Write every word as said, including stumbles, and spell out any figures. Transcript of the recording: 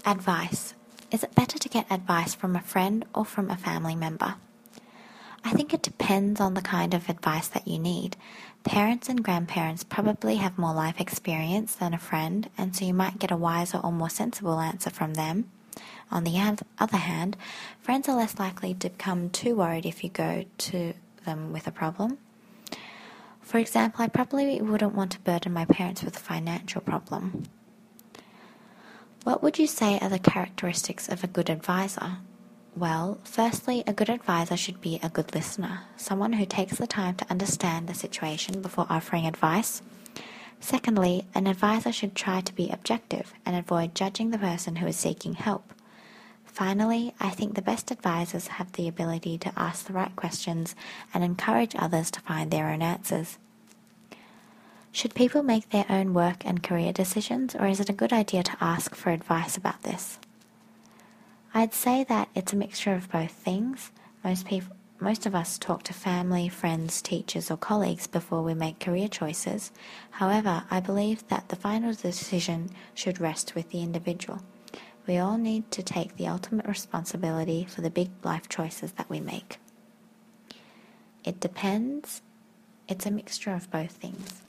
Advice. Is it better to get advice from a friend or from a family member? I think it depends on the kind of advice that you need. Parents and grandparents probably have more life experience than a friend, and so you might get a wiser or more sensible answer from them. On the other hand, friends are less likely to become too worried if you go to them with a problem. For example, I probably wouldn't want to burden my parents with a financial problem. What would you say are the characteristics of a good advisor? Well, firstly, a good advisor should be a good listener, someone who takes the time to understand the situation before offering advice. Secondly, an advisor should try to be objective and avoid judging the person who is seeking help. Finally, I think the best advisors have the ability to ask the right questions and encourage others to find their own answers. Should people make their own work and career decisions, or is it a good idea to ask for advice about this? I'd say that it's a mixture of both things. Most people, most of us talk to family, friends, teachers, or colleagues before we make career choices. However, I believe that the final decision should rest with the individual. We all need to take the ultimate responsibility for the big life choices that we make. It depends. It's a mixture of both things.